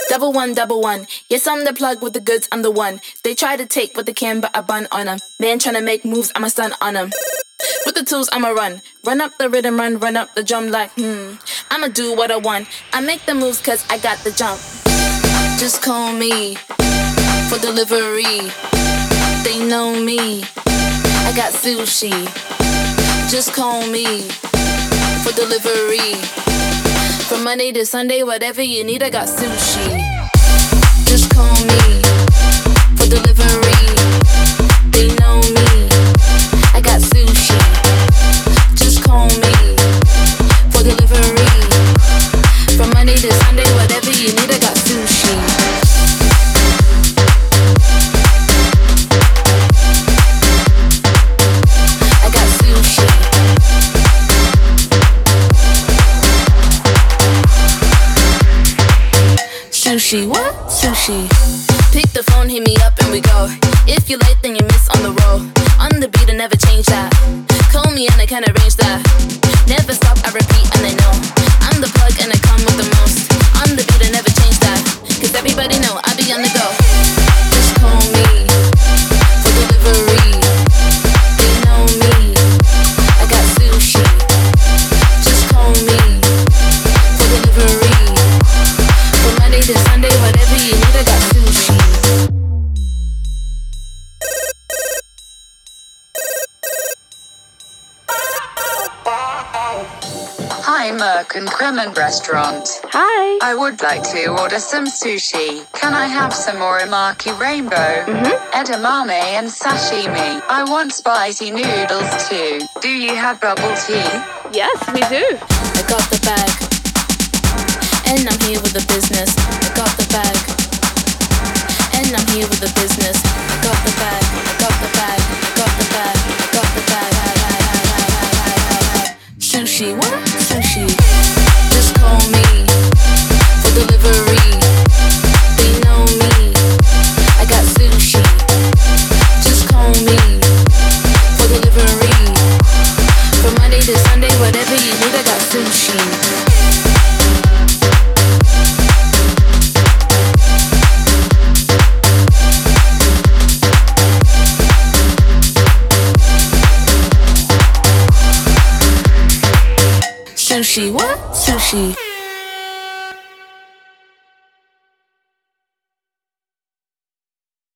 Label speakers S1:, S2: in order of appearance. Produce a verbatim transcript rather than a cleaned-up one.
S1: Double one, double one. Yes, I'm the plug with the goods, I'm the one. They try to take what they can, but I bun on them. Man tryna make moves, I'm a stun on them. With the tools, I'ma run. Run up the rhythm, run, run up the drum like, hmm. I'ma do what I want. I make the moves cause I got the jump. Just call me for delivery. They know me. I got sushi. Just call me for delivery. From Monday to Sunday, whatever you need, I got sushi. Just call me for delivery. They know me. I got sushi. Just call me for delivery. From Monday to Sunday, whatever you need, I got sushi. I got sushi. Sushi, what? Sushi. Pick the phone, hit me up and we go. If you late, then you miss on the roll. On the beat, I never change that. Call me and I can arrange that. Never stop, I repeat and I know. I'm the plug and I come with the most. On the beat, I never change that. Cause everybody know I be on the go. Just call me for delivery. They know me. I got sushi. Just call me for delivery. From Monday to Sunday, whatever you need, I got sushi.
S2: Hi, Merck and Kremen Restaurant.
S3: Hi.
S2: I would like to order some sushi. Can I have some orimaki rainbow,
S3: Mm-hmm.
S2: edamame and sashimi? I want spicy noodles too. Do you have bubble tea?
S3: Yes, we do.
S1: I got the bag, and I'm here with the business. I got the bag, and I'm here with the business. I got the bag, I got the bag, I got the bag, I got the bag. Sushi, what? Sushi. Just call me for delivery. They know me. I got sushi. Just call me for delivery. From Monday to Sunday, whatever you need, I got sushi. Sushi, what? Sushi.